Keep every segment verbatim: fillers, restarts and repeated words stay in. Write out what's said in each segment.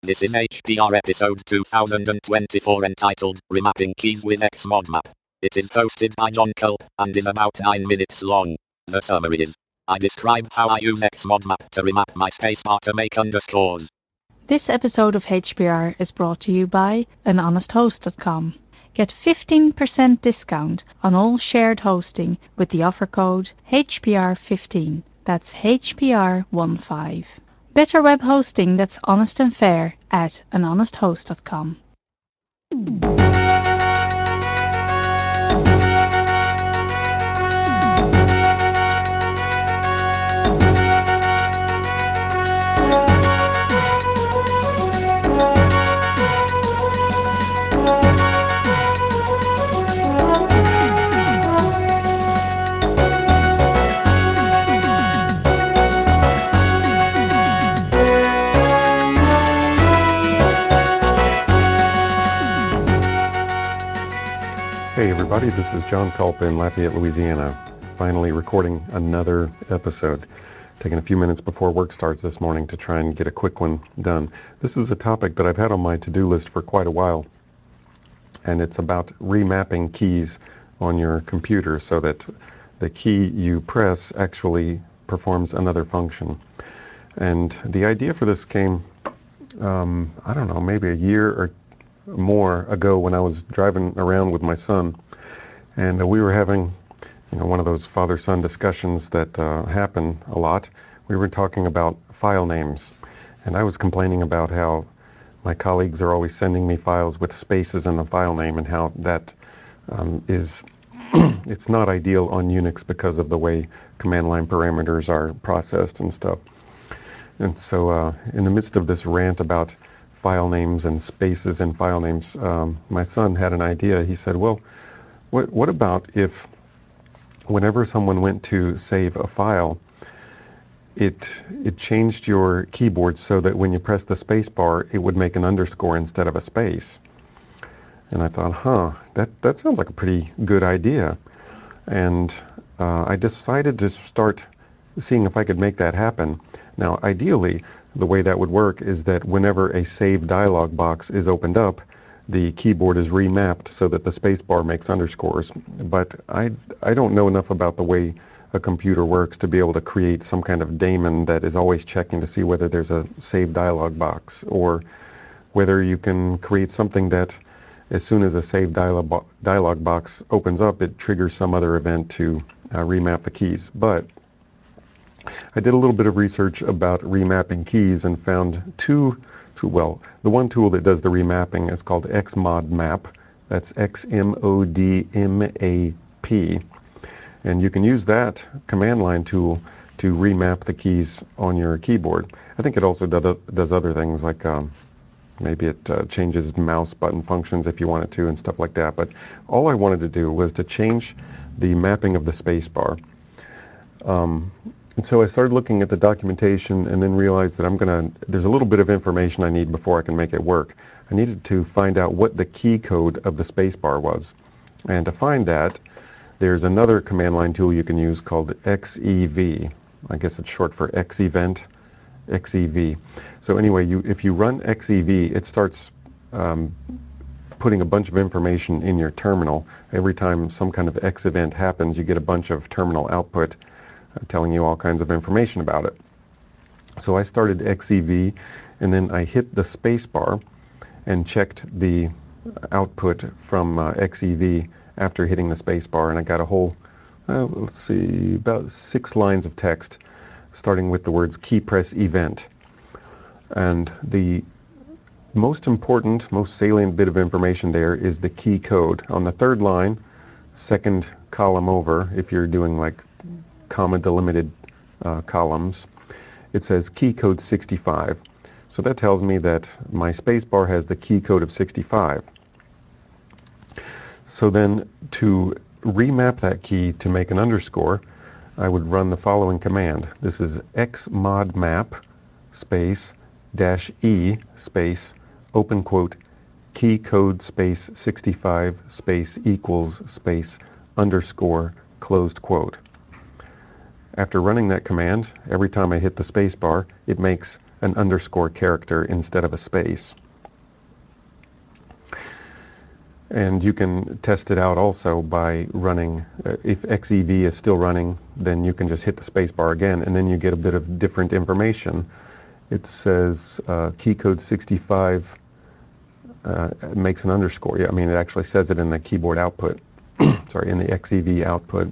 This is H P R episode two thousand twenty-four entitled Remapping Keys with Xmodmap. It is hosted by John Culp and is about nine minutes long. The summary is, I describe how I use Xmodmap to remap my spacebar to make underscores. This episode of H P R is brought to you by an honest host dot com. Get fifteen percent discount on all shared hosting with the offer code H P R fifteen. That's H P R fifteen. Better web hosting that's honest and fair at an honest host dot com. Hey everybody, this is John Culp in Lafayette, Louisiana. Finally recording another episode. Taking a few minutes before work starts this morning to try and get a quick one done. This is a topic that I've had on my to-do list for quite a while, and it's about remapping keys on your computer so that the key you press actually performs another function. And the idea for this came, um, I don't know, maybe a year or more ago when I was driving around with my son, and uh, we were having, you know, one of those father-son discussions that uh, happen a lot. We were talking about file names, and I was complaining about how my colleagues are always sending me files with spaces in the file name, and how that um, is it's not ideal on Unix because of the way command line parameters are processed and stuff. And so uh, in the midst of this rant about file names and spaces in file names, um, my son had an idea. He said, well, what, what about if whenever someone went to save a file, it, it changed your keyboard so that when you press the space bar, it would make an underscore instead of a space? And I thought, huh, that, that sounds like a pretty good idea. And uh, I decided to start seeing if I could make that happen. Now, ideally, the way that would work is that whenever a save dialog box is opened up, the keyboard is remapped so that the spacebar makes underscores. But I, I don't know enough about the way a computer works to be able to create some kind of daemon that is always checking to see whether there's a save dialog box, or whether you can create something that as soon as a save dialog, bo dialog box opens up, it triggers some other event to uh, remap the keys. But I did a little bit of research about remapping keys and found two, two, well, the one tool that does the remapping is called Xmodmap. That's X M O D M A P. And you can use that command line tool to remap the keys on your keyboard. I think it also does, does other things, like um, maybe it uh, changes mouse button functions if you want it to and stuff like that. But all I wanted to do was to change the mapping of the spacebar. Um, And so I started looking at the documentation and then realized that I'm gonna, there's a little bit of information I need before I can make it work. I needed to find out what the key code of the spacebar was. And to find that, there's another command line tool you can use called X E V. I guess it's short for X event, X E V. So anyway, you, if you run X E V, it starts um, putting a bunch of information in your terminal. Every time some kind of X event happens, you get a bunch of terminal output Uh, telling you all kinds of information about it. So I started X E V, and then I hit the space bar and checked the output from uh, X E V after hitting the space bar, and I got a whole, uh, let's see, about six lines of text, starting with the words key press event. And the most important, most salient bit of information there is the key code. On the third line, second column over, if you're doing like comma delimited uh, columns, it says key code sixty-five. So that tells me that my spacebar has the key code of sixty-five. So then to remap that key to make an underscore, I would run the following command. This is xmodmap space dash e space open quote key code space sixty-five space equals space underscore closed quote. After running that command, every time I hit the space bar, it makes an underscore character instead of a space. And you can test it out also by running, uh, if X E V is still running, then you can just hit the space bar again, and then you get a bit of different information. It says uh, key code sixty-five uh, makes an underscore. Yeah, I mean, it actually says it in the keyboard output, sorry, in the X E V output.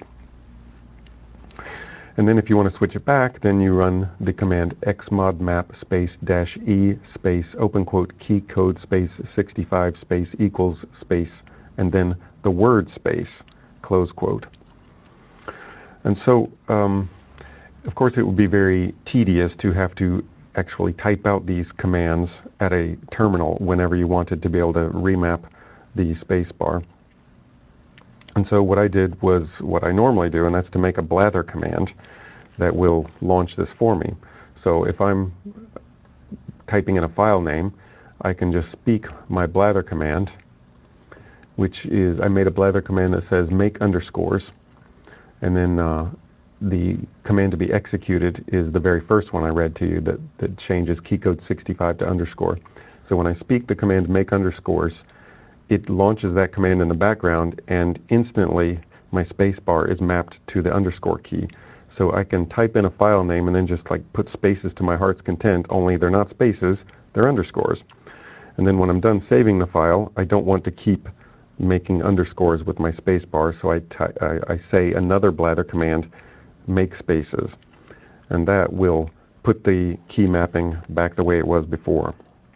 And then if you want to switch it back, then you run the command xmodmap space dash e space open quote key code space sixty-five space equals space and then the word space close quote. And so, um, of course, it would be very tedious to have to actually type out these commands at a terminal whenever you wanted to be able to remap the space bar. And so what I did was what I normally do, and that's to make a blather command that will launch this for me. So if I'm typing in a file name, I can just speak my blather command, which is, I made a blather command that says make underscores, and then uh, the command to be executed is the very first one I read to you that, that changes key code sixty-five to underscore. So when I speak the command make underscores, it launches that command in the background, and instantly my space bar is mapped to the underscore key. So I can type in a file name and then just like put spaces to my heart's content, only they're not spaces, they're underscores. And then when I'm done saving the file, I don't want to keep making underscores with my space bar, so I, I, I say another blather command, make spaces. And that will put the key mapping back the way it was before.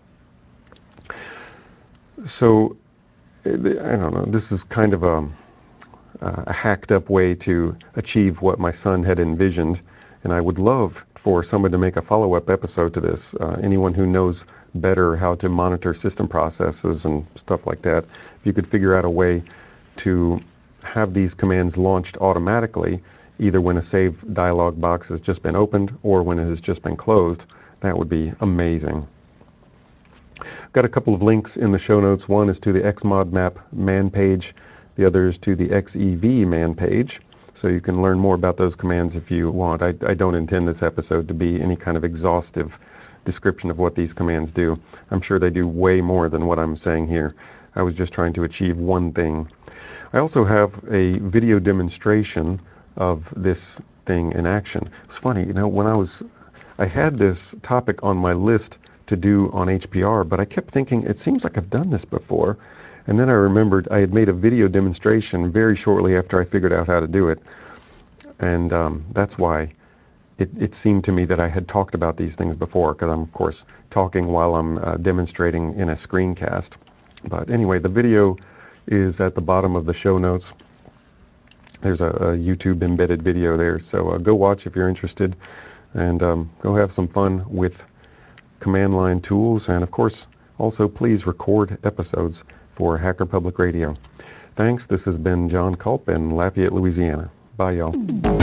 So I don't know, this is kind of a, a hacked up way to achieve what my son had envisioned, and I would love for someone to make a follow-up episode to this. Uh, anyone who knows better how to monitor system processes and stuff like that, if you could figure out a way to have these commands launched automatically, either when a save dialog box has just been opened or when it has just been closed, that would be amazing. Got a couple of links in the show notes. One is to the xmodmap man page. The other is to the X E V man page. So you can learn more about those commands if you want. I, I don't intend this episode to be any kind of exhaustive description of what these commands do. I'm sure they do way more than what I'm saying here. I was just trying to achieve one thing. I also have a video demonstration of this thing in action. It's funny, you know, when I was, I had this topic on my list to do on H P R, but I kept thinking, it seems like I've done this before. And then I remembered I had made a video demonstration very shortly after I figured out how to do it. And um, that's why it, it seemed to me that I had talked about these things before, because I'm, of course, talking while I'm uh, demonstrating in a screencast. But anyway, the video is at the bottom of the show notes. There's a, a YouTube embedded video there, so uh, go watch if you're interested, and um, go have some fun with command line tools, and of course, also please record episodes for Hacker Public Radio. Thanks. This has been John Culp in Lafayette, Louisiana. Bye, y'all.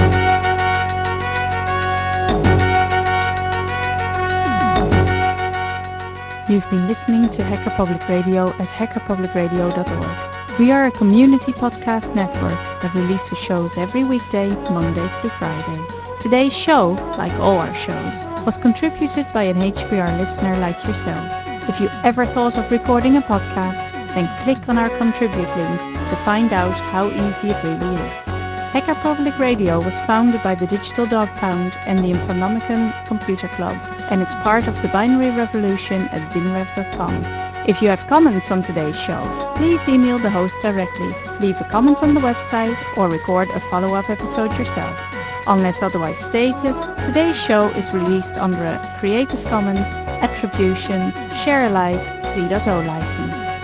You've been listening to Hacker Public Radio at hacker public radio dot org. We are a community podcast network that releases shows every weekday, Monday through Friday. Today's show, like all our shows, was contributed by an H P R listener like yourself. If you ever thought of recording a podcast, then click on our contribute link to find out how easy it really is. Hacker Public Radio was founded by the Digital Dog Pound and the Infonomicon Computer Club, and is part of the Binary Revolution at binrev dot com. If you have comments on today's show, please email the host directly, leave a comment on the website, or record a follow-up episode yourself. Unless otherwise stated, today's show is released under a Creative Commons Attribution Share Alike three point oh license.